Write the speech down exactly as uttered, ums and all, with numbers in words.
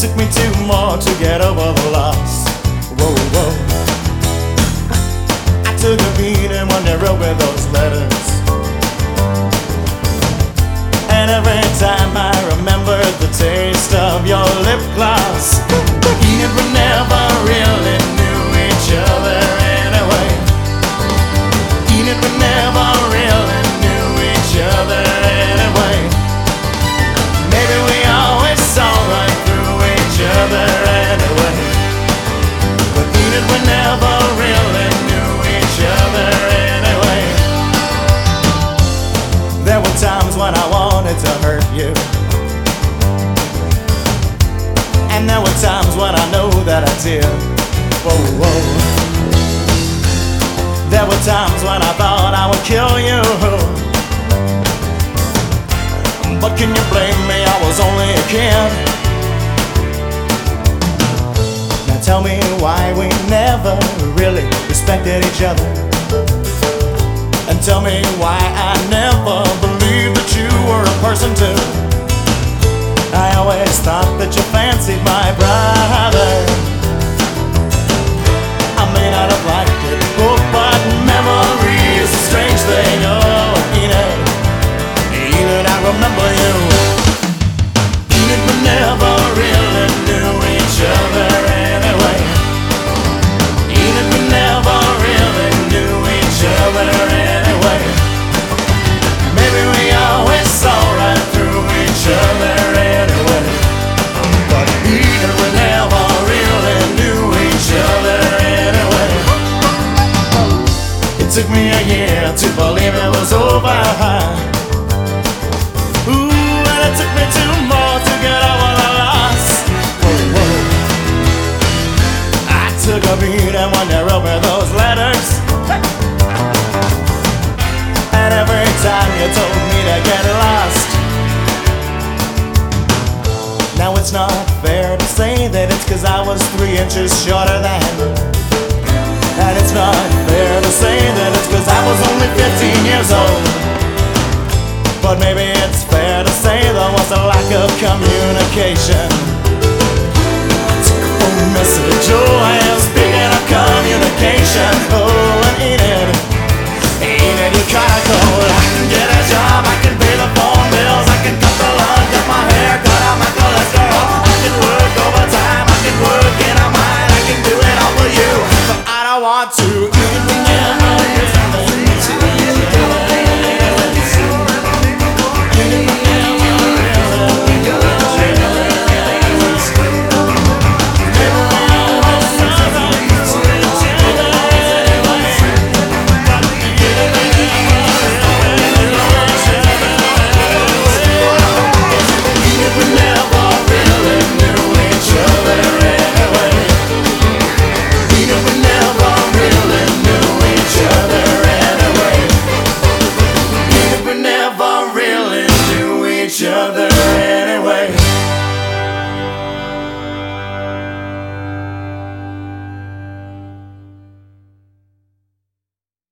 took me two more to get over the loss. Whoa, whoa. I took a beating when they wrote me those letters, and every time I remember the taste of your lip gloss. Enid, we never really knew each other anyway. Enid, we never really knew each other anyway. Maybe we always saw right through each other anyway. But Enid, we never really knew each other anyway. There were times when I wanted to hurt you, and there were times when I know that I did. Whoa, whoa. There were times when I thought I would kill you, but can you blame me? I was only a kid. Now tell me why we never really respected each other, and tell me why I never believed that you were a person too. I always thought that you fancied my brother. I may not have liked it, oh, but memory is a strange thing. Oh, Enid, Enid, I remember you. Enid, we never really knew each other anyway. Enid, we never really knew each other anyway. Maybe we always saw right through each other anyway. But Enid, we never really knew each other anyway. It took me a year to believe it was over. Ooh, and it took me two more to get over the loss. Whoa, whoa. I took a beating when they wrote me those letters, and every time you told me to get lost. Now it's not fair to say that it's cause I was three inches shorter than you, and it's not fair to say that it's cause I was only fifteen years old. But maybe it's fair to say there was a lack of communication. I took a phone message, oh, I am speaking of communication.